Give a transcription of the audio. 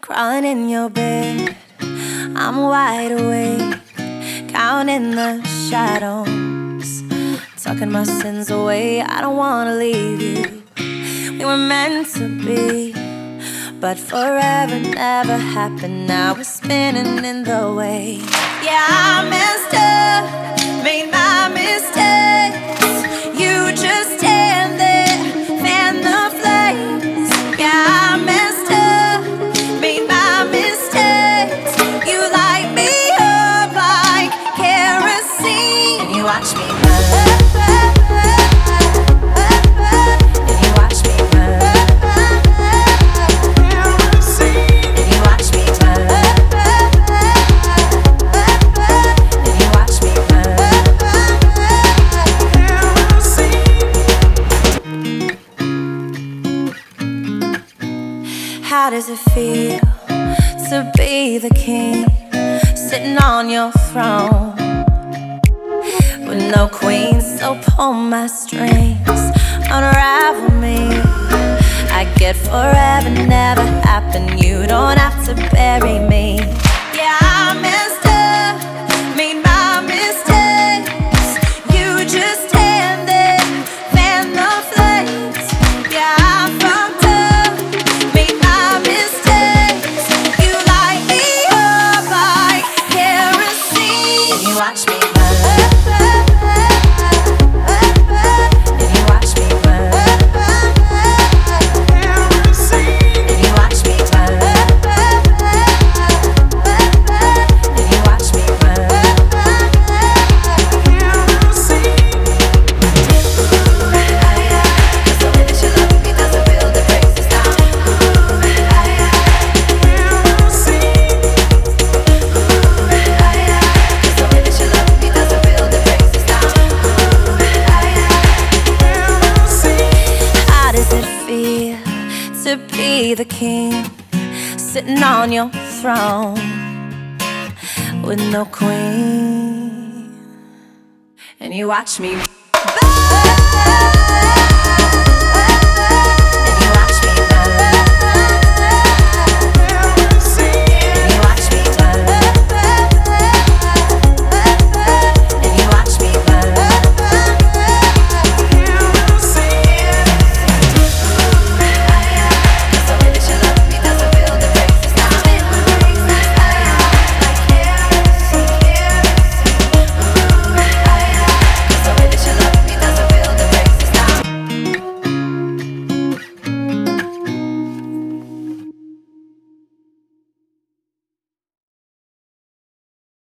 Crawling in your bed, I'm wide awake, counting the shadows, tucking my sins away. I don't wanna leave you. We were meant to be, but forever never happened. Now we're spinning in the waves. Yeah, I messed up, made my mistakes. You just stand there, fan the flames. Yeah, I messed up, made my mistakes. You light me up like kerosene, and you watch me burn. How does it feel to be the king, sitting on your throne with no queen? So pull my strings, unravel me. I get forever never happen. You don't have to bury me. Yeah, I messed up, made my mistakes. You just stand there, fan the flames. Yeah, I fucked up, made my mistakes. You light me up like kerosene, and you watch me burn. To be the king, sitting on your throne with no queen, and you watch me